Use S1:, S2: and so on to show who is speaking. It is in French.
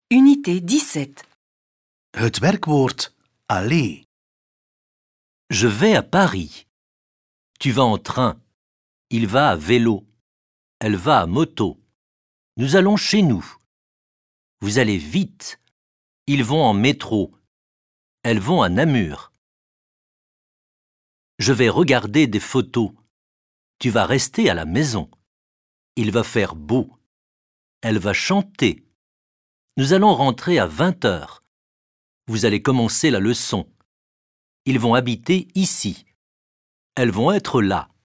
S1: Unité 17.
S2: Het werkwoord aller.
S3: Je vais à Paris. Tu vas en train. Il va à vélo. Elle va à moto. Nous allons chez nous. Vous allez vite. Ils vont en métro. Elles vont à Namur. Je vais regarder des photos. Tu vas rester à la maison. Il va faire beau. Elle va chanter. Nous allons rentrer à 20h. Vous allez commencer la leçon. Ils vont habiter ici. Elles vont être là.